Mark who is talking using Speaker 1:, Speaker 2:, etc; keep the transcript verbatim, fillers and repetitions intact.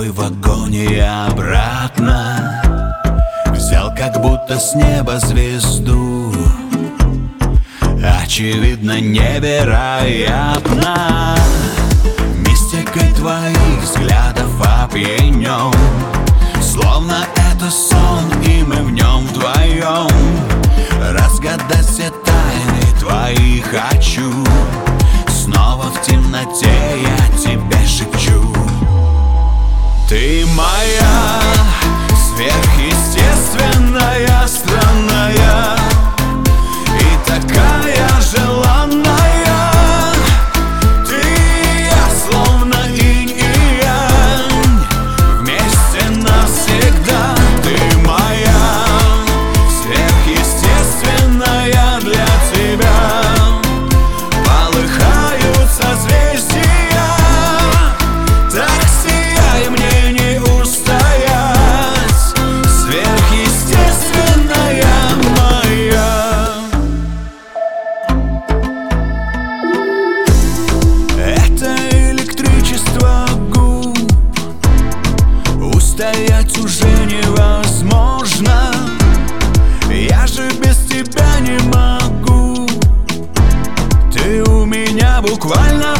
Speaker 1: тобой в вагоне и обратно. Взял как будто с неба звезду, очевидно невероятно. Мистикой твоих взглядов опьянен, словно это сон, и мы в нем вдвоем. Разгадать все тайны твои хочу, снова в темноте я тебе шепчу. Ты моя сверхъестественная, странная и такая желанная. Ты и я, словно инь и янь, вместе навсегда. Ты моя сверхъестественная, для тебя полыхают созвездия. Так сияй, мне не устоять, сверхъестественная моя. Это электричество губ, устоять уже невозможно. Я же без тебя не могу, ты у меня буквально